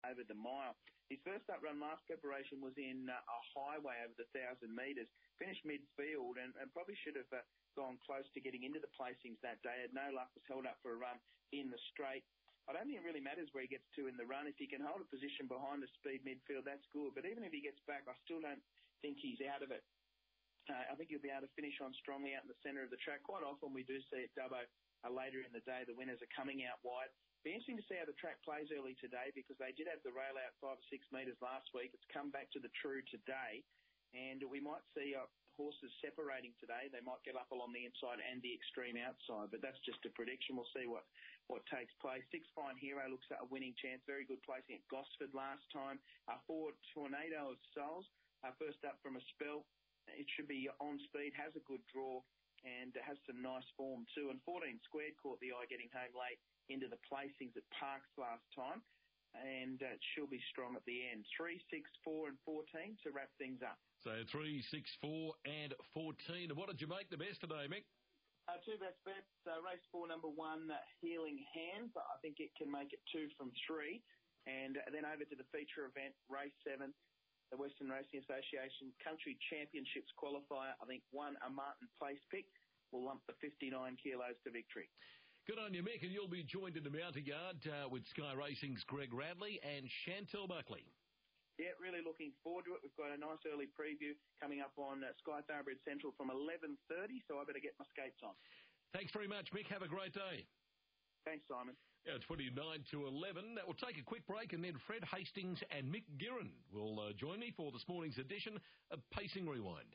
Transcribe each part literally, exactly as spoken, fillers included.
over the mile. His first up run last preparation was in uh, a highway over the one thousand metres, finished midfield and, and probably should have uh, gone close to getting into the placings that day. Had no luck, was held up for a run in the straight. I don't think it really matters where he gets to in the run. If he can hold a position behind the speed midfield, that's good. But even if he gets back, I still don't think he's out of it. Uh, I think he'll be able to finish on strongly out in the centre of the track. Quite often we do see at Dubbo uh, later in the day the winners are coming out wide. Be interesting to see how the track plays early today because they did have the rail out five or six metres last week. It's come back to the true today. And we might see uh, horses separating today. They might get up along the inside and the extreme outside, but that's just a prediction. We'll see what, what takes place. Six Fine Hero looks at a winning chance. Very good placing at Gosford last time. Uh, four Tornado of Souls, uh, first up from a spell. It should be on speed, has a good draw, and uh, has some nice form too. And fourteen Squared caught the eye getting home late into the placings at Parks last time, and uh, she'll be strong at the end. Three, six, four, and fourteen to wrap things up. So three, six, four, and fourteen. And what did you make the best today, Mick? Uh, two best bets. Uh, race four, number one, uh, Healing Hands. I think it can make it two from three. And uh, then over to the feature event, race seven, the Western Racing Association Country Championships qualifier. I think one, a Martin Place pick, will lump the fifty-nine kilos to victory. Good on you, Mick, and you'll be joined in the mounting yard uh, with Sky Racing's Greg Radley and Chantel Buckley. Yeah, really looking forward to it. We've got a nice early preview coming up on uh, Sky Thoroughbred Central from eleven thirty, so I better get my skates on. Thanks very much, Mick. Have a great day. Thanks, Simon. Yeah, twenty-nine to eleven. We'll take a quick break, and then Fred Hastings and Mick Guerin will uh, join me for this morning's edition of Pacing Rewind.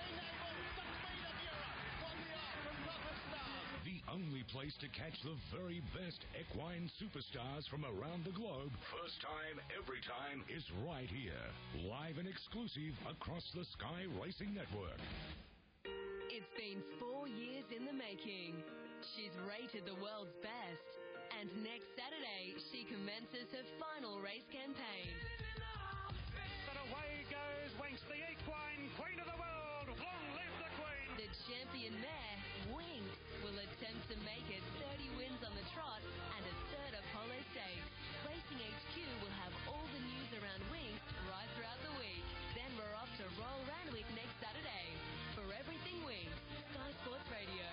The only place to catch the very best equine superstars from around the globe, first time, every time, is right here. Live and exclusive across the Sky Racing Network. It's been four years in the making. She's rated the world's best. And next Saturday, she commences her final race campaign. But away goes Winx, the equine queen of the world. Long live the queen. The champion mare, Winx, will attempt to make it thirty wins on the trot and a third Apollo Stakes. Racing H Q will have all the news around Winx right throughout the week. Then we're off to Royal Randwick next Saturday. For everything Winx, Sky Sports Radio.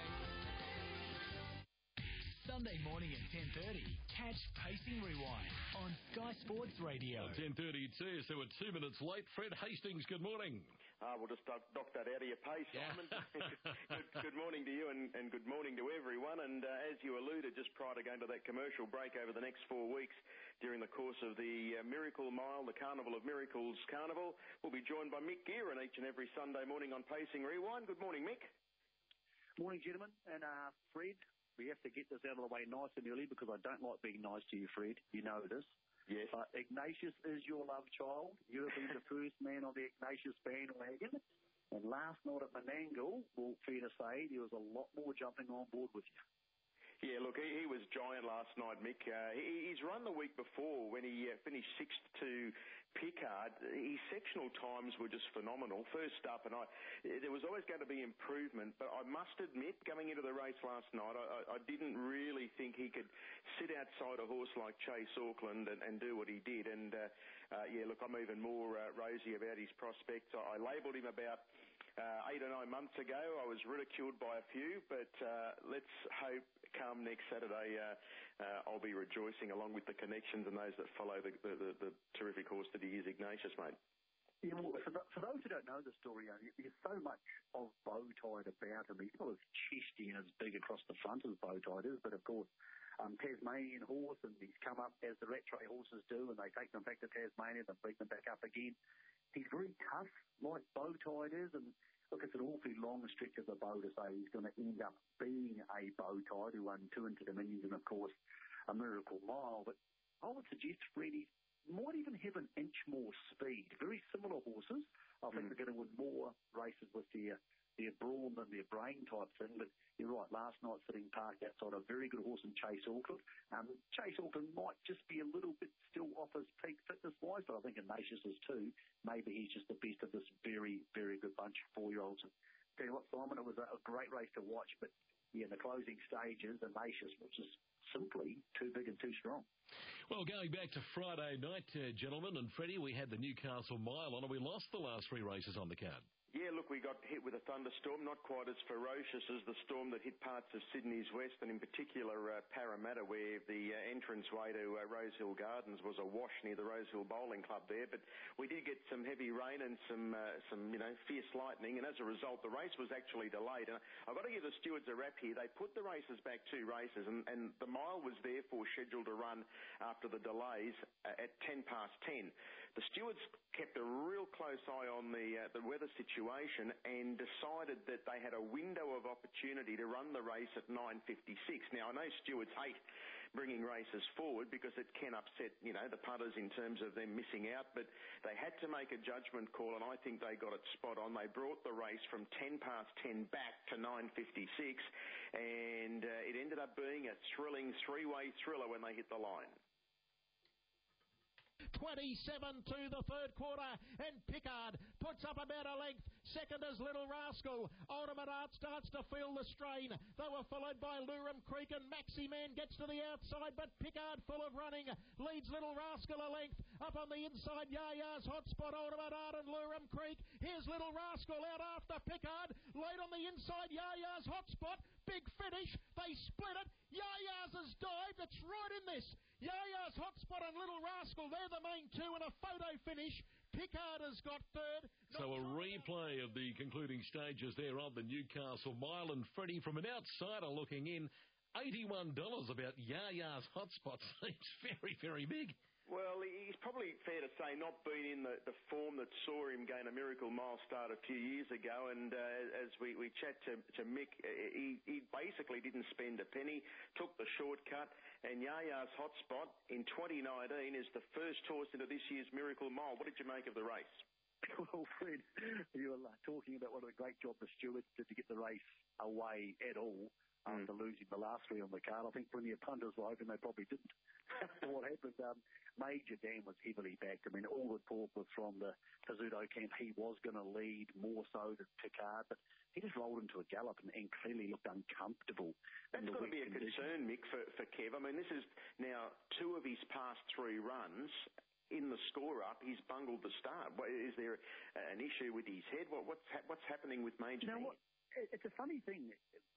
Sunday morning at ten thirty, catch Pacing Rewind on Sky Sports Radio. ten thirty-two, so we're two minutes late. Fred Hastings, good morning. Uh, we'll just knock that out of your pace, Simon. good, good morning to you and, and good morning to everyone. And uh, as you alluded, just prior to going to that commercial break over the next four weeks during the course of the uh, Miracle Mile, the Carnival of Miracles Carnival, we'll be joined by Mick Guerin each and every Sunday morning on Pacing Rewind. Good morning, Mick. Morning, gentlemen. And uh, Fred, we have to get this out of the way nice and early because I don't like being nice to you, Fred. You know this. Yes. But Ignatius is your love child. You have been the first man on the Ignatius bandwagon. And last night at Menangle, well, fair to say, there was a lot more jumping on board with you. Yeah, look, he, he was giant last night, Mick. Uh, he, he's run the week before when he uh, finished sixth to Pickard. His sectional times were just phenomenal. First up, and I, there was always going to be improvement, but I must admit, coming into the race last night, I, I didn't really think he could sit outside a horse like Chase Auckland and, and do what he did. And, uh, uh, yeah, look, I'm even more uh, rosy about his prospects. I, I labelled him about uh, eight or nine months ago. I was ridiculed by a few, but uh, let's hope come next Saturday, uh, uh, I'll be rejoicing along with the connections and those that follow the, the, the, the terrific horse that he is, Ignatius, mate. Yeah, well, for, the, for those who don't know the story, there's so much of Bowtide about him. He's not as chesty and as big across the front as Bowtide is, but of course, um, Tasmanian horse, and he's come up as the Rattray horses do, and they take them back to Tasmania and bring them back up again. He's very tough, like Bowtide is, and look, it's an awfully long stretch of the bow to say he's going to end up being a Bowtide who won two Into Dominions and, of course, a Miracle Mile. But I would suggest Freddie might even have an inch more speed. Very similar horses. I think mm. they're going to win more races with their, their brawn than their brain type thing. But you're right, last night sitting parked outside a very good horse in Chase Auckland. Um, Chase Auckland might just be a little bit still off his peak fitness-wise, but I think Ignatius is too. Maybe he's just the best of this very, very good bunch of four-year-olds. And tell you what, Simon, it was a, a great race to watch, but yeah, in the closing stages, Ignatius was just simply too big and too strong. Well, going back to Friday night, uh, gentlemen and Freddie, we had the Newcastle Mile on and we lost the last three races on the card. Yeah, look, we got hit with a thunderstorm, not quite as ferocious as the storm that hit parts of Sydney's west, and in particular uh, Parramatta, where the uh, entranceway to uh, Rosehill Gardens was awash near the Rosehill Bowling Club there. But we did get some heavy rain and some, uh, some, you know, fierce lightning, and as a result, the race was actually delayed. And I've got to give the stewards a rap here. They put the races back two races, and, and the mile was therefore scheduled to run after the delays uh, at ten past ten. The stewards kept a real close eye on the uh, the weather situation and decided that they had a window of opportunity to run the race at nine fifty-six. Now, I know stewards hate bringing races forward because it can upset, you know, the punters in terms of them missing out, but they had to make a judgment call, and I think they got it spot on. They brought the race from ten past ten back to nine fifty-six, and uh, it ended up being a thrilling three-way thriller when they hit the line. twenty-seven to the third quarter, and Pickard puts up about a length. Second is Little Rascal. Ultimate Art starts to feel the strain. They were followed by Luram Creek, and Maxi Man gets to the outside, but Pickard, full of running, leads Little Rascal a length. Up on the inside, Yaya's Hotspot, Ultimate Art and Luram Creek. Here's Little Rascal out after Pickard. Late on the inside, Yaya's Hotspot. Big finish. They split it. Yaya's has dived. It's right in this. Yaya's Hotspot and Little Rascal, they're the main two in a photo finish. Pickard has got third. So a replay of the concluding stages there of the Newcastle Mile, and Freddie, from an outsider looking in, eighty-one dollars about Yaya's Hotspot seems very, very big. Well, he's probably fair to say not been in the, the form that saw him gain a Miracle Mile start a few years ago. And uh, as we, we chat to, to Mick, he, he basically didn't spend a penny, took the shortcut. And Yaya's Hotspot in twenty nineteen is the first horse into this year's Miracle Mile. What did you make of the race? Well, Fred, you were talking about what a great job the stewards did to get the race away at all. After mm. losing the last three on the card, I think plenty of punters were hoping they probably didn't. What happened, um, Major Dan was heavily backed. I mean, all the talk was from the Pizzuto camp. He was going to lead more so than Pickard, but he just rolled into a gallop and, and clearly looked uncomfortable. That's got to be a concern, Mick, for, for Kev. I mean, this is now two of his past three runs. In the score-up, he's bungled the start. Is there an issue with his head? What, what's, ha- what's happening with Major Dan? You know what? It's a funny thing.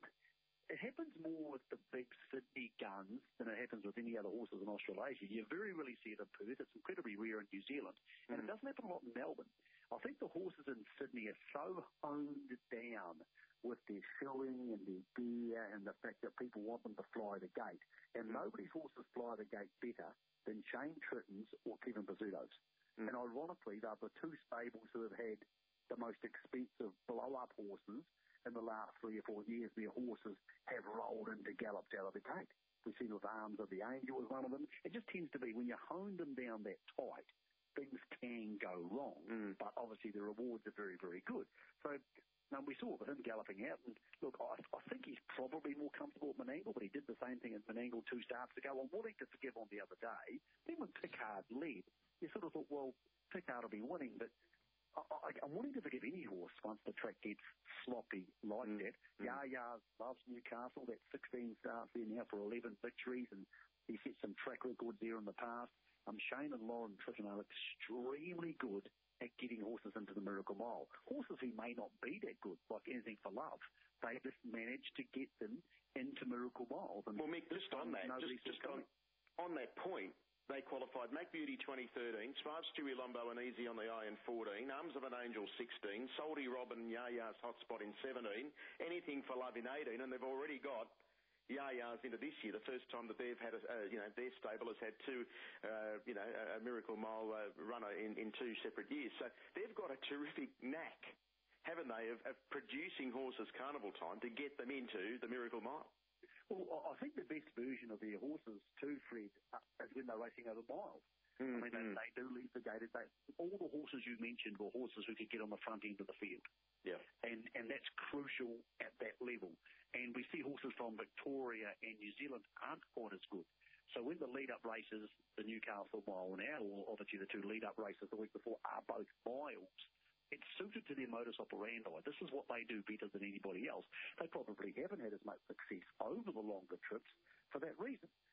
It happens more with the big Sydney guns than it happens with any other horses in Australasia. You very rarely see it in Perth. It's incredibly rare in New Zealand. And mm. it doesn't happen a lot in Melbourne. I think the horses in Sydney are so honed down with their showing and their gear and the fact that people want them to fly the gate. And mm. nobody's horses fly the gate better than Shane Tritton's or Kevin Pizzuto's. Mm. And ironically, they're the two stables who have had the most expensive blow-up horses in the last three or four years. Their horses have rolled into gallops out of the gate. We've seen with Arms of the Angel as one of them. It just tends to be when you hone them down that tight, things can go wrong. Mm. But obviously the rewards are very, very good. So now we saw with him galloping out, and look, I, I think he's probably more comfortable at Menangle, but he did the same thing at Menangle two starts ago. I'm willing to forgive on the other day. Then when Pickard led, you sort of thought, well, Pickard will be winning, but I, I, I'm willing to forgive any horse once the track gets sloppy like mm. that. Mm. Yaya loves Newcastle. That's sixteen starts there now for eleven victories, and he set some track records there in the past. Um, Shane and Lauren Tritton are extremely good at getting horses into the Miracle Mile. Horses who may not be that good, like Anything for Love, they just managed to get them into Miracle Miles. And well, Mick, just on that, just, just on, on that point, they qualified Mac Beauty twenty thirteen, Sparks Stewie Lombo and Easy on the eye in fourteen, Arms of an Angel sixteen, Soldy Robin Yaya's Hotspot in seventeen, Anything for Love in eighteen, and they've already got Yaya's into this year, the first time that they've had, a, uh, you know, their stable has had two, uh, you know, a Miracle Mile uh, runner in, in two separate years. So they've got a terrific knack, haven't they, of, of producing horses carnival time to get them into the Miracle Mile. Well, I think the best version of their horses, too, Fred, is when they're racing over miles. Mm-hmm. I mean, they, they do leave the gate. They, all the horses you mentioned were horses who could get on the front end of the field. Yeah. And and that's crucial at that level. And we see horses from Victoria and New Zealand aren't quite as good. So when the lead-up races, the Newcastle Mile now, or obviously the two lead-up races the week before, are both miles, it's suited to their modus operandi. This is what they do better than anybody else. They probably haven't had as much success over the longer trips for that reason.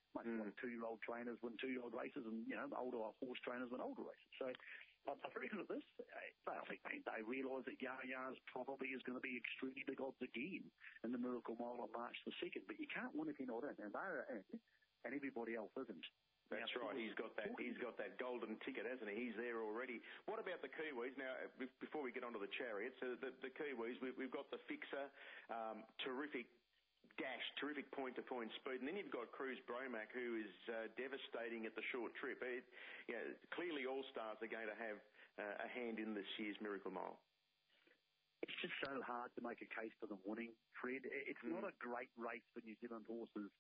much Mm. like two-year-old trainers win two-year-old races and, you know, older horse trainers win older races. So I'm very good at this. I think they, they realise that Yah-Yah's probably is going to be extremely big odds again in the Miracle Mile on March the second. But you can't win if you're not in, and they're in, and everybody else isn't. That's now, right. He's got that. He's got that golden ticket, hasn't he? He's there already. What about the Kiwis? Now, before we get onto the Chariots, uh, the, the Kiwis, we've, we've got the Fixer, um, terrific dash, terrific point-to-point speed, and then you've got Cruz Bromac, who is uh, devastating at the short trip. It, you know, clearly, all stars are going to have uh, a hand in this year's Miracle Mile. It's just so hard to make a case for them winning, Fred. It's mm. not a great race for New Zealand horses.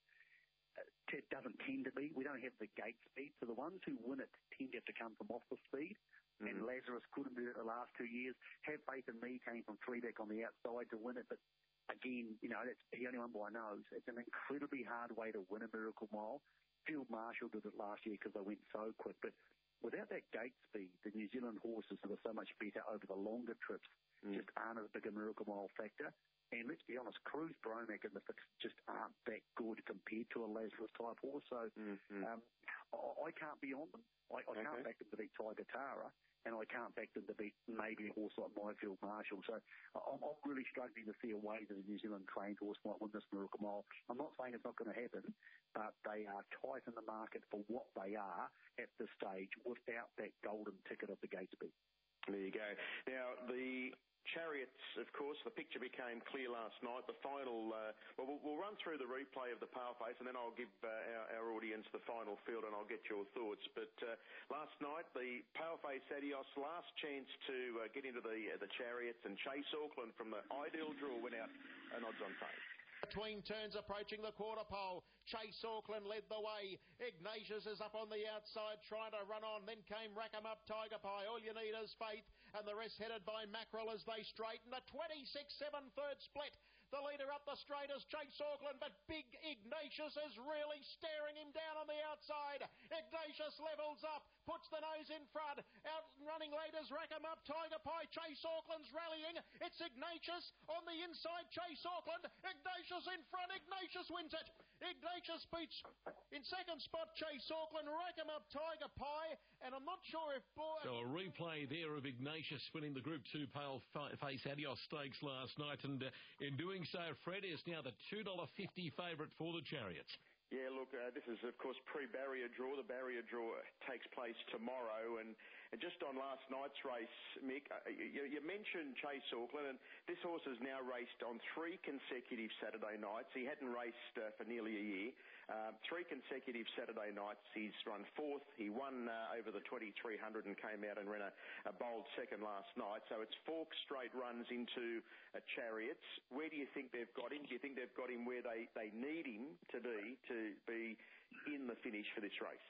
It doesn't tend to be. We don't have the gate speed, so the ones who win it tend to have to come from off the speed. Mm. And Lazarus couldn't do it the last two years. Have Faith in Me came from three back on the outside to win it, but again, you know, that's the only one by nose. It's an incredibly hard way to win a Miracle Mile. Field Marshal did it last year because they went so quick, but without that gate speed, the New Zealand horses that are so much better over the longer trips mm. just aren't as big a Miracle Mile factor. And let's be honest, Cruz Bromac and the Fix just aren't that good compared to a Lazarus-type horse. So mm-hmm. um, I, I can't be on them. I, I okay. can't back them to beat Tiger Tara, and I can't back them to beat maybe a horse like Myfield Marshall. So I'm, I'm really struggling to see a way that a New Zealand trained horse might win this Miracle Mile. I'm not saying it's not going to happen, but they are tight in the market for what they are at this stage without that golden ticket of the gate speed. There you go. Now, the Chariots, of course, the picture became clear last night. The final, uh, well, well, we'll run through the replay of the Paleface, and then I'll give uh, our, our audience the final field, and I'll get your thoughts. But uh, last night, the Paleface Adios, last chance to uh, get into the uh, the Chariots, and Chase Auckland from the Ideal Draw went out an odds-on favourite. Between turns approaching the quarter pole, Chase Auckland led the way. Ignatius is up on the outside trying to run on. Then came Rack 'em Up Tiger Pie. All you need is faith. And the rest headed by Mackerel as they straighten. A twenty-six seven third split. The leader up the straight is Chase Auckland, but Big Ignatius is really staring him down on the outside. Ignatius levels up, puts the nose in front. Out and running late is Rack 'em Up Tiger Pie. Chase Auckland's rallying. It's Ignatius on the inside. Chase Auckland. Ignatius in front. Ignatius wins it. Ignatius beats in second spot Chase Auckland. Rack 'em Up Tiger Pie. And I'm not sure if... Boy, so a replay there of Ignatius winning the Group two Paleface Adios Stakes last night. And uh, in doing so, Fred is now the two dollars fifty favourite for the Chariots. Yeah, look, uh, this is, of course, pre-barrier draw. The barrier draw takes place tomorrow. And, and just on last night's race, Mick, uh, you, you mentioned Chase Auckland, and this horse has now raced on three consecutive Saturday nights. He hadn't raced uh, for nearly a year. Uh, three consecutive Saturday nights. He's run fourth. He won uh, over the twenty-three hundred and came out and ran a, a bold second last night. So it's four straight runs into uh, Chariots. Where do you think they've got him? Do you think they've got him where they, they need him to be to be in the finish for this race?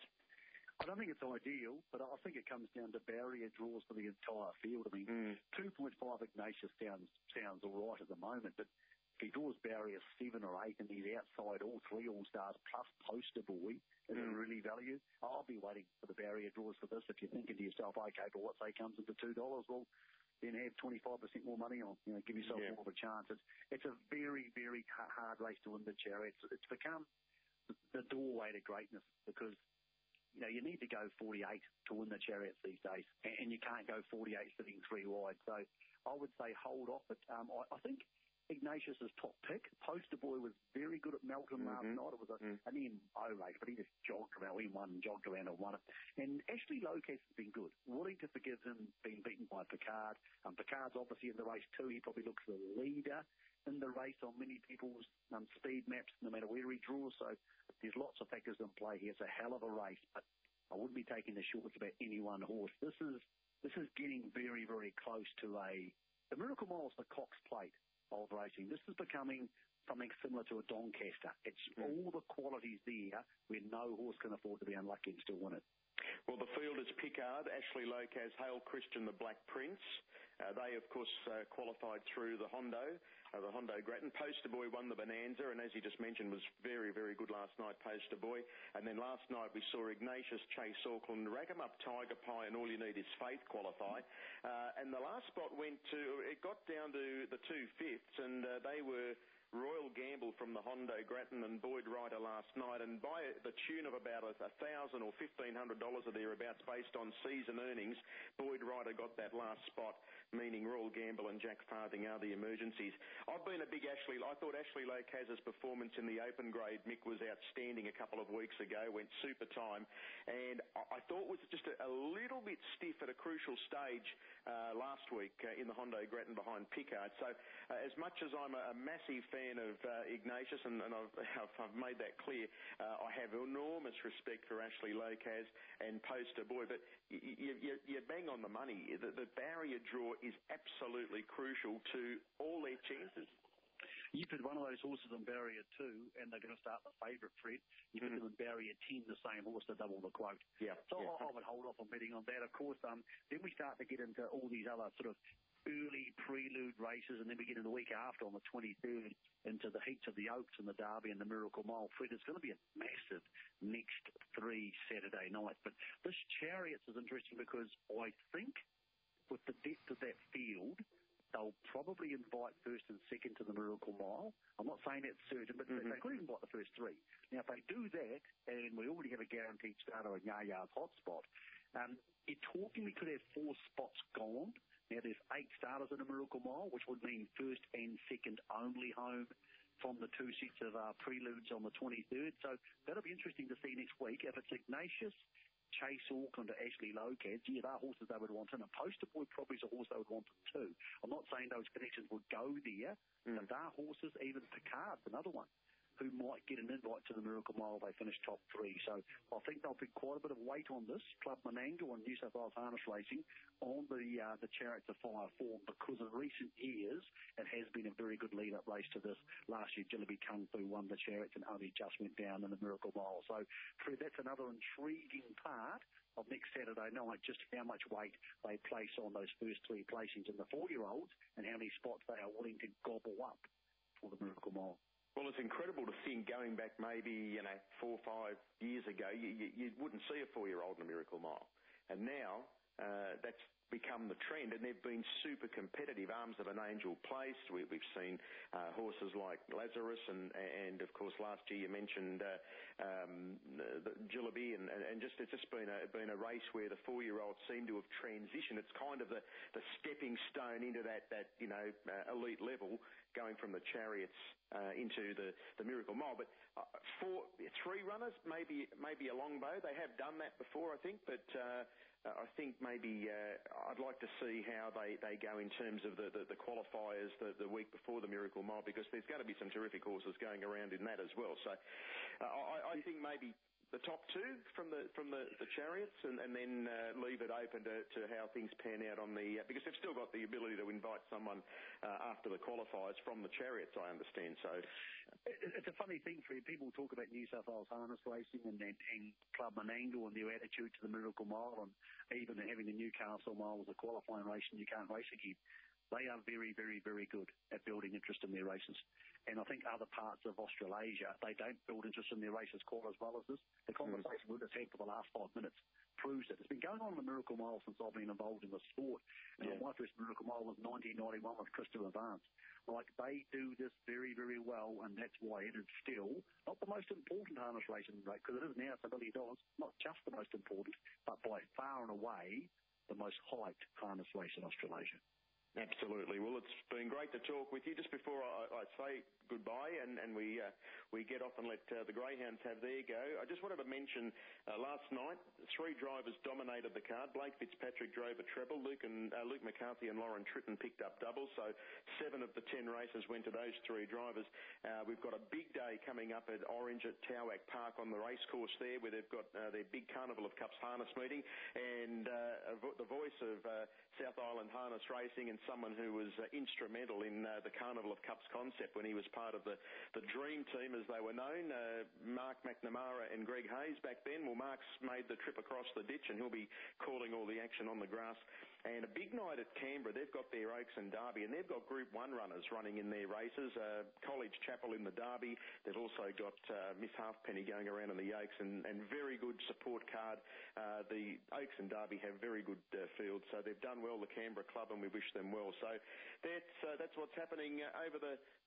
I don't think it's ideal, but I think it comes down to barrier draws for the entire field. I mean, mm. two point five Ignatius sounds sounds all right at the moment, but if he draws barrier seven or eight and he's outside all three All-Stars plus Poster Boy, is mm. it really value? I'll be waiting for the barrier draws for this. If you're thinking to yourself, okay, but what say comes into two dollars? Well, then have twenty-five percent more money on. You know, give yourself yeah. more of a chance. It's, it's a very, very hard race to win the Chariots. It's become the doorway to greatness because, you know, you need to go forty-eight to win the Chariots these days, and you can't go forty-eight sitting three wide. So I would say hold off. But um, I, I think Ignatius is top pick. Poster Boy was very good at Melton mm-hmm. last night. It was a, mm. an M O race, but he just jogged around. He won, jogged around and won it. And Ashley Locas has been good. Willing to forgive him being beaten by Picard. Um, Picard's obviously in the race too. He probably looks the leader in the race on many people's um, speed maps, no matter where he draws. So there's lots of factors in play here. It's a hell of a race, but I wouldn't be taking the shorts about any one horse. This is this is getting very, very close to a... The Miracle Mile is the Cox Plate of racing. This is becoming something similar to a Doncaster. It's mm. all the qualities there where no horse can afford to be unlucky and still win it. Well, the field is Picard, Ashley Locas, Hale Christian, the Black Prince. Uh, they, of course, uh, qualified through the Hondo, uh, the Hondo Grattan. Poster Boy won the Bonanza, and as you just mentioned, was very, very good last night, Poster Boy. And then last night we saw Ignatius, Chase Auckland, Rack 'em Up Tiger Pie, and All You Need Is Faith qualify. Uh, and the last spot went to, it got down to the two fifths, and uh, they were Royal Gamble from the Hondo Grattan and Boyd Ryder last night, and by the tune of about a thousand or fifteen hundred dollars or thereabouts, based on season earnings, Boyd Ryder got that last spot, meaning Royal Gamble and Jack Farthing are the emergencies. I've been a big Ashley. I thought Ashley Locaz's performance in the open grade, Mick, was outstanding a couple of weeks ago. Went super time, and I thought was just a, a little bit stiff at a crucial stage uh, last week uh, in the Hondo Grattan behind Pickard. So uh, as much as I'm a, a massive fan of uh, Ignatius, and, and I've, I've made that clear, uh, I have enormous respect for Ashley Locaz and Poster Boy, but you, you, you bang on the money. The, the barrier draw is absolutely crucial to all their chances. You put one of those horses on barrier two, and they're going to start the favourite, Fred. You put mm. them in barrier ten, the same horse to double the quote. Yeah. So yeah. I, I would hold off on betting on that. Of course, um, then we start to get into all these other sort of early prelude races, and then we get in the week after on the twenty-third into the heats of the Oaks and the Derby and the Miracle Mile. Fred, it's going to be a massive next three Saturday nights. But this Chariots is interesting because I think with the depth of that field, they'll probably invite first and second to the Miracle Mile. I'm not saying that's certain, but mm-hmm. they could invite the first three. Now, if they do that, and we already have a guaranteed starter in Yaya's hotspot, um, you're talking we could have four spots gone. Now, there's eight starters in the Miracle Mile, which would mean first and second only home from the two sets of uh, preludes on the twenty-third. So that'll be interesting to see next week. If it's Ignatius, Chase Auckland, or Ashley Locaz, yeah, they're horses they would want. And a Poster Boy probably is a horse they would want too. I'm not saying those connections would go there, mm. but they're horses, even Picard's another one, who might get an invite to the Miracle Mile if they finish top three. So I think they'll put quite a bit of weight on this. Club Menangle and New South Wales Harness Racing on the uh, the Chariots of Fire form, because in recent years it has been a very good lead-up race to this. Last year, Jillaby Kung Fu won the Chariots and only just went down in the Miracle Mile. So, Fred, that's another intriguing part of next Saturday night, just how much weight they place on those first three placings in the four-year-olds and how many spots they are willing to gobble up for the Miracle Mile. Well, it's incredible to think, going back maybe, you know, four or five years ago, you, you, you wouldn't see a four-year-old in a Miracle Mile. And now uh, that's become the trend, and they've been super competitive. Arms of an Angel placed. We, we've seen uh, horses like Lazarus, and, and of course last year you mentioned uh, um, the Jillaby, and, and just it's just been a been a race where the four-year-olds seem to have transitioned. It's kind of the, the stepping stone into that that you know uh, elite level, going from the Chariots uh, into the, the Miracle Mile. But uh, four, three runners, maybe maybe a Longbow. They have done that before, I think, but. Uh, Uh, I think maybe uh, I'd like to see how they, they go in terms of the, the, the qualifiers the, the week before the Miracle Mile, because there's going to be some terrific horses going around in that as well. So uh, I, I think maybe the top two from the from the, the Chariots, and, and then uh, leave it open to, to how things pan out on the... Uh, because they've still got the ability to invite someone uh, after the qualifiers from the Chariots, I understand. So it's a funny thing for you. People talk about New South Wales Harness Racing and, and, and Club Menangle and their attitude to the Miracle Mile, and even having the Newcastle Mile as a qualifying race and you can't race again. They are very, very, very good at building interest in their races. And I think other parts of Australasia, they don't build interest in their races quite as well as this. The conversation mm. we've just had for the last five minutes proves it. It's been going on in the Miracle Mile since I've been involved in the sport. And yeah. my first Miracle Mile was nineteen ninety-one with Christopher Vance. Like, they do this very, very well, and that's why it is still not the most important harness racing rate, because it is now, it's a million dollars, not just the most important, but by far and away the most hyped harness race in Australasia. Absolutely. Well, it's been great to talk with you. Just before I, I say goodbye and, and we uh, we get off and let uh, the Greyhounds have their go, I just wanted to mention uh, last night, three drivers dominated the card. Blake Fitzpatrick drove a treble. Luke and uh, Luke McCarthy and Lauren Tritton picked up doubles. So seven of the ten races went to those three drivers. Uh, we've got a big day coming up at Orange at Towak Park on the racecourse there, where they've got uh, their big Carnival of Cups harness meeting, and uh, vo- the voice of uh, South Island Harness Racing, and someone who was uh, instrumental in uh, the Carnival of Cups concept when he was part of the, the Dream Team, as they were known, uh, Mark McNamara and Greg Hayes back then. Well, Mark's made the trip across the ditch, and he'll be calling all the action on the grass. And a big night at Canberra. They've got their Oaks and Derby, and they've got Group one runners running in their races. Uh, College Chapel in the Derby. They've also got uh, Miss Halfpenny going around in the Oaks, and, and very good support card. Uh, the Oaks and Derby have very good uh, fields, so they've done well, the Canberra club, and we wish them well. So that's uh, that's what's happening uh, over the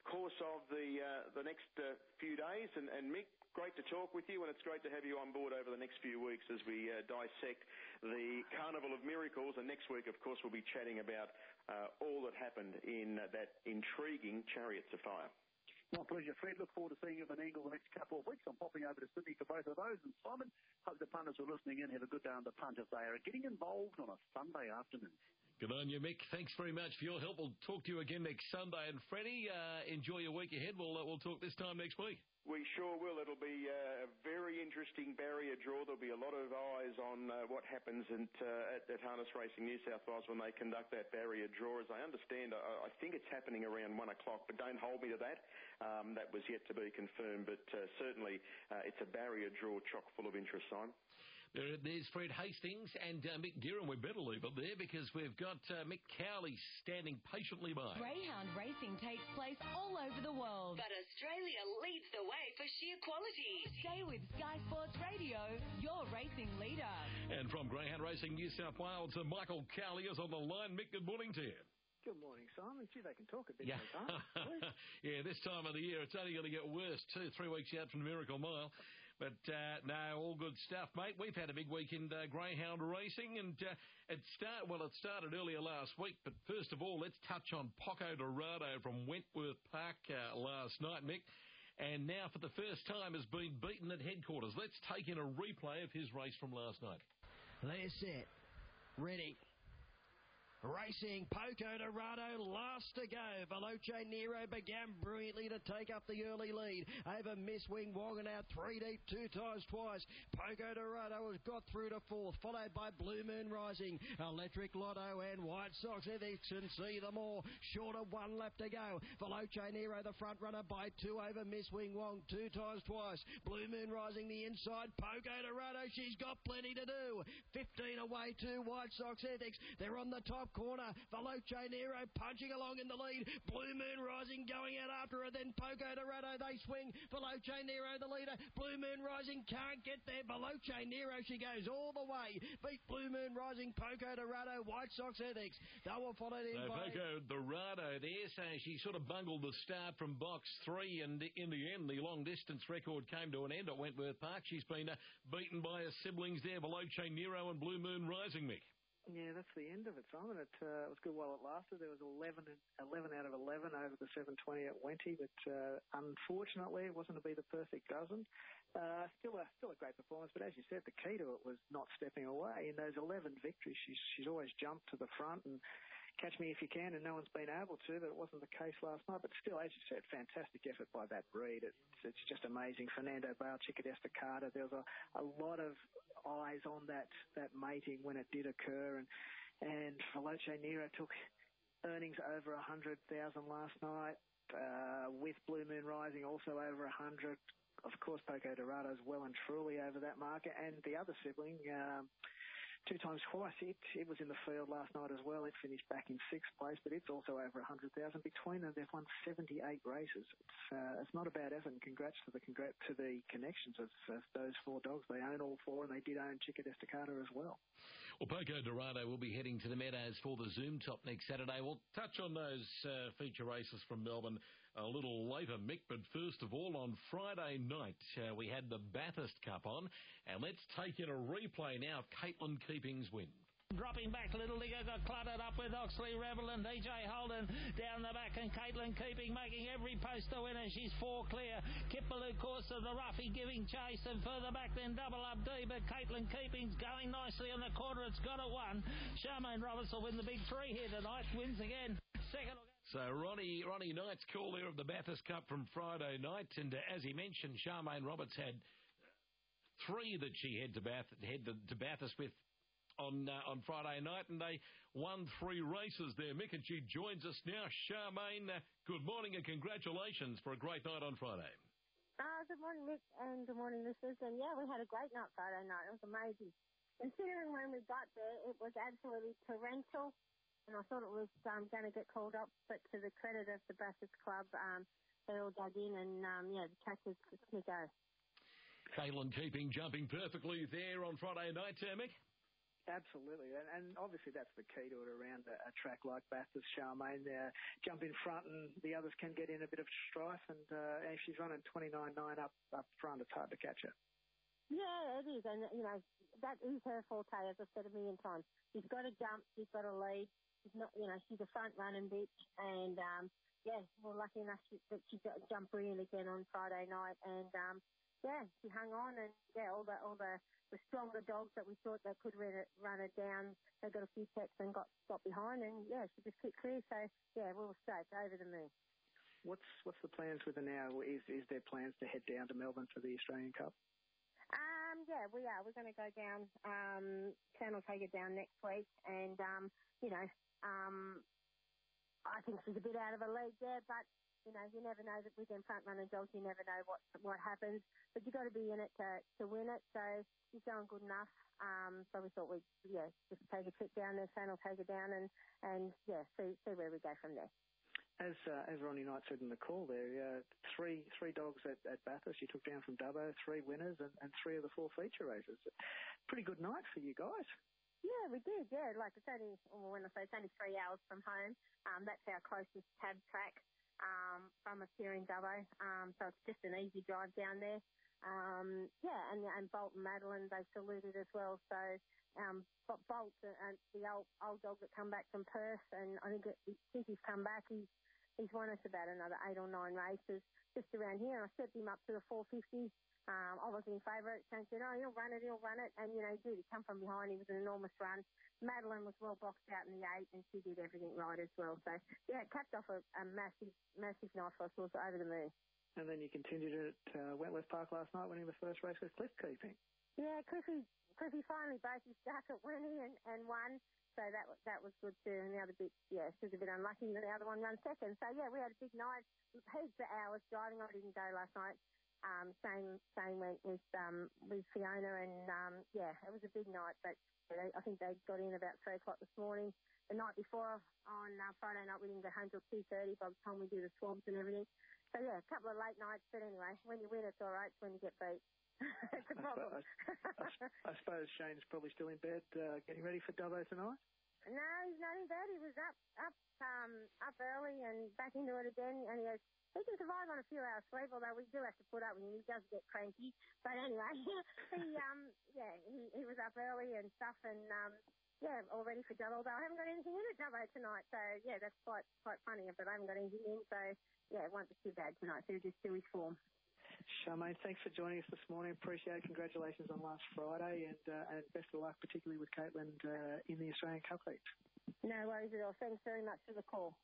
course of the uh, the next uh, few days. And, and Mick, great to talk with you, and it's great to have you on board over the next few weeks as we uh, dissect the Carnival of Miracles. And next week, of course, we'll be chatting about uh, all that happened in uh, that intriguing Chariots of Fire. My pleasure, Fred. Look forward to seeing you in Angle the next couple of weeks. I'm popping over to Sydney for both of those. And Simon, hope the punters are listening in. Have a good day on the punt if they are getting involved on a Sunday afternoon. Good on you, Mick. Thanks very much for your help. We'll talk to you again next Sunday. And Freddie, uh, enjoy your week ahead. We'll uh, we'll talk this time next week. We sure will. It'll be uh, a very interesting barrier draw. There'll be a lot of eyes on uh, what happens at, uh, at, at Harness Racing New South Wales when they conduct that barrier draw. As I understand, I, I think it's happening around one o'clock, but don't hold me to that. Um, that was yet to be confirmed, but uh, certainly uh, it's a barrier draw chock full of interest, Simon. There, there's Fred Hastings and uh, Mick Guerin. We better leave it there because we've got uh, Mick Cowley standing patiently by. Greyhound racing takes place all over the world, but Australia leads the way for sheer quality. Stay with Sky Sports Radio, your racing leader. And from Greyhound Racing New South Wales, uh, Michael Cowley is on the line. Mick, good morning to you. Good morning, Simon. Gee, they can talk a bit, yeah. can't they? Yeah, this time of the year, it's only going to get worse, too. Three weeks out from the Miracle Mile. But, uh, no, all good stuff, mate. We've had a big week in uh, Greyhound racing, and uh, it start well, it started earlier last week. But first of all, let's touch on Poco Dorado from Wentworth Park uh, last night, Mick. And now, for the first time, has been beaten at headquarters. Let's take in a replay of his race from last night. They're set. Ready. Racing, Poco Dorado, last to go. Veloce Nero began brilliantly to take up the early lead over Miss Wing Wong and out three deep two times twice. Poco Dorado has got through to fourth, followed by Blue Moon Rising, Electric Lotto and White Sox. Ethics and see them all. Short of one lap to go. Veloce Nero, the front runner by two over Miss Wing Wong two times twice. Blue Moon Rising the inside. Poco Dorado, she's got plenty to do. fifteen away to White Sox Ethics. They're on the top corner. Veloce Nero punching along in the lead. Blue Moon Rising going out after her. Then Poco Dorado, they swing. Veloce Nero the leader. Blue Moon Rising can't get there. Veloce Nero, she goes all the way. Beat Blue Moon Rising, Poco Dorado, White Sox Ethics. They were followed in so by... Poco Dorado there, so she sort of bungled the start from box three, and in the end, the long-distance record came to an end at Wentworth Park. She's been uh, beaten by her siblings there, Veloce Nero and Blue Moon Rising, Mick. Yeah, that's the end of it, Simon. It, uh, it was good while it lasted. There was eleven, eleven out of eleven over the seven twenty at Wenty, but uh, unfortunately it wasn't to be the perfect dozen. Uh, still a still a great performance, but as you said, the key to it was not stepping away. In those eleven victories, she's, she's always jumped to the front and catch me if you can, and no one's been able to, but it wasn't the case last night. But still, as you said, fantastic effort by that breed. It's, it's just amazing. Fernando Bale, Chica Destacada, there was a, a lot of eyes on that, that mating when it did occur, and, and Veloce Nero took earnings over one hundred thousand last night, uh, with Blue Moon Rising also over one hundred. Of course, Poco Dorado's well and truly over that marker, and the other sibling, um, two times twice. It it was in the field last night as well. It finished back in sixth place, but it's also over one hundred thousand. Between them, they've won seventy-eight races. It's, uh, it's not a bad effort, and congrats to the congrats to the connections of, of those four dogs. They own all four, and they did own Chica Destacada as well. Well, Poco Dorado will be heading to the Meadows for the Zoom Top next Saturday. We'll touch on those uh, feature races from Melbourne a little later, Mick, but first of all, on Friday night, uh, we had the Bathurst Cup on, and let's take in a replay now of Caitlin Keeping's win. Dropping back, Little Digger got cluttered up with Oxley Rebel and D J Holden down the back, and Caitlin Keeping making every post a winner. She's four clear. Kipperloo course of the Ruffy giving chase, and further back then Double Up D, but Caitlin Keeping's going nicely in the corner. It's got a one. Charmaine Roberts will win the big three here tonight. Wins again. Second. So Ronnie Ronnie Knight's call there of the Bathurst Cup from Friday night, and uh, as he mentioned, Charmaine Roberts had three that she had to Bath head to, to Bathurst with on uh, on Friday night, and they won three races there, Mick, and she joins us now. Charmaine, uh, good morning and congratulations for a great night on Friday. Uh, good morning, Mick, and good morning, listeners. And yeah, we had a great night Friday night. It was amazing. Considering when we got there, it was absolutely torrential, and I thought it was um, going to get called up, but to the credit of the Bathurst Club, um, they all dug in, and um, yeah, the catches snick go. Caitlin Keeping jumping perfectly there on Friday night, uh, Mick. Absolutely, and, and obviously that's the key to it around a, a track like Bathurst. Charmaine uh, jump in front, and the others can get in a bit of strife. And uh, if she's running twenty-nine nine up up front, it's hard to catch her. Yeah, it is, and you know that is her forte, as I've said a million times. She's got to jump, she's got to lead. She's not, you know, she's a front running bitch, and um, yeah, we're lucky enough she, that she jumped brilliant again on Friday night, and um, yeah, she hung on, and yeah, all the all the. the stronger dogs that we thought that could run it, run it down, they got a few checks and got got behind, and yeah, she just kicked clear. So yeah, we were stoked, over the moon. What's what's the plans with her now? Is is there plans to head down to Melbourne for the Australian Cup? Um, yeah, we are. We're going to go down. Um, Sam will take it down next week, and um, you know, um, I think she's a bit out of her league there, but. You know, you never know that with them front-running dogs, you never know what what happens. But you've got to be in it to to win it. So she's going good enough. Um, so we thought we'd, yeah, just take a trip down there, Sam will take it down, and, and yeah, see see where we go from there. As uh, as Ronnie Knight said in the call there, uh, three three dogs at, at Bathurst you took down from Dubbo, three winners, and, and three of the four feature races. Pretty good night for you guys. Yeah, we did, yeah. Like it's only, well, when I say it's only three hours from home, um, that's our closest tab track. Um, from us here in Dubbo, um, so it's just an easy drive down there. Um, yeah, and and Bolt and Madeline, they saluted as well. So um, Bolt, uh, the old old dog that come back from Perth, and I think it, since he's come back, he's he's won us about another eight or nine races just around here. And I stepped him up to the four fifty. Um, I was in favourite, and said, oh, he'll run it, he'll run it. And, you know, he did. He come from behind. He was an enormous run. Madeline was well boxed out in the eight, and she did everything right as well. So, yeah, it capped off a, a massive, massive night for us. We were over the moon. And then you continued at uh, Wentworth Park last night, winning the first race with Cliff Keeping. Yeah, Cliffy, Cliffy finally broke his duck at Winnie and, and won. So that that was good too. And the other bit, yeah, she was a bit unlucky. And the other one ran second. So, yeah, we had a big night. Heaps of hours driving. I didn't go last night. Um, Shane, Shane went with um, with Fiona, and um, yeah, it was a big night. But you know, I think they got in about three o'clock this morning. The night before on uh, Friday night, we didn't go home till two thirty. By the time we do the swabs and everything, so yeah, a couple of late nights. But anyway, when you win, it's all right. It's when you get beat. It's a problem. I, I, I suppose Shane's probably still in bed, uh, getting ready for Dubbo tonight. No, he's not in bed. He was up up um, up early and back into it again, and he has. He can survive on a few hours sleep, although we do have to put up with him. He does get cranky. But anyway, he, um, yeah, he, he was up early and stuff, and, um, yeah, all ready for Dubbo. Although I haven't got anything in at Dubbo tonight, so, yeah, that's quite quite funny. But I haven't got anything in, so, yeah, it won't be too bad tonight. So we'll just do his form. Charmaine, thanks for joining us this morning. Appreciate it. Congratulations on last Friday, and uh, and best of luck, particularly with Caitlin uh, in the Australian Cup League. No worries at all. Thanks very much for the call.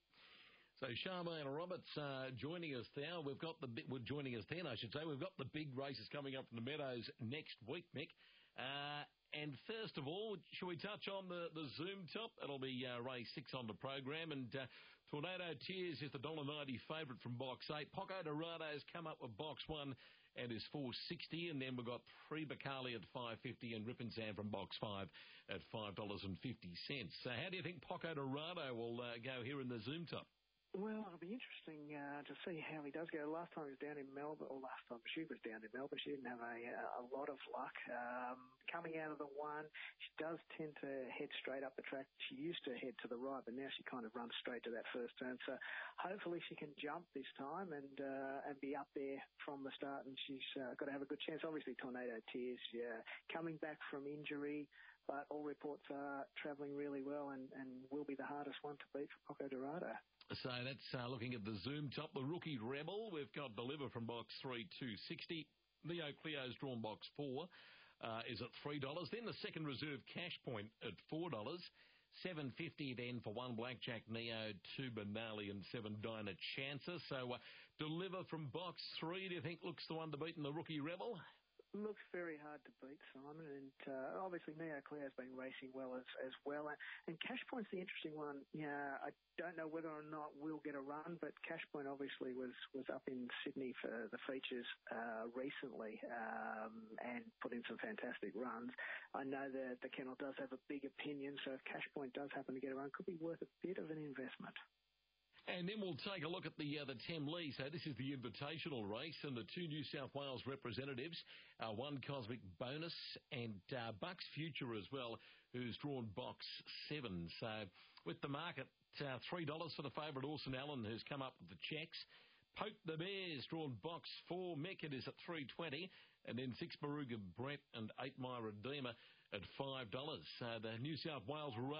So Charmaine Roberts uh, joining us now. We've got the well, joining us then, I should say. We've got the big races coming up from the Meadows next week, Mick. Uh, and first of all, shall we touch on the, the Zoom top? It'll be uh, race six on the program, and uh, Tornado Tears is the one dollar ninety favourite from box eight. Poco Dorado's come up with box one and is four sixty, and then we've got Free Bacali at five fifty and Rip and Sam from box five at five dollars fifty. So how do you think Poco Dorado will uh, go here in the Zoom top? Well, it'll be interesting uh, to see how he does go. Last time he was down in Melbourne, or last time she was down in Melbourne, she didn't have a, a lot of luck. Um, coming out of the one, she does tend to head straight up the track. She used to head to the right, but now she kind of runs straight to that first turn. So hopefully she can jump this time and uh, and be up there from the start, and she's uh, got to have a good chance. Obviously, Tornado Tears yeah, coming back from injury, but all reports are travelling really well and, and will be the hardest one to beat for Poco Dorado. So that's uh, looking at the Zoom top. The Rookie Rebel, we've got Deliver from box three, two sixty. Neo Cleo's drawn box four uh, is at three dollars. Then the second reserve Cash Point at four dollars. seven fifty then for one Blackjack Neo, two Benali and seven Dinah Chances. So uh, Deliver from box three, do you think looks the one to beat in the Rookie Rebel? Looks very hard to beat, Simon, and uh, obviously Neo Cleo's been racing well as as well. And, and Cash Point's the interesting one. Yeah, I don't know whether or not we'll get a run, but Cash Point obviously was, was up in Sydney for the features uh, recently um, and put in some fantastic runs. I know that the kennel does have a big opinion, so if Cash Point does happen to get a run, could be worth a bit of an investment. And then we'll take a look at the uh, the Temlee. So this is the invitational race, and the two New South Wales representatives, uh, one Cosmic Bonus and uh, Bucks Future as well, who's drawn box seven. So with the market, uh, three dollars for the favourite Orson Allen, who's come up with the checks. Poke the Bears, drawn box four. Meckett is at three twenty, and then six Baruga Brett and eight My Redeemer at five dollars. Uh, the New South Wales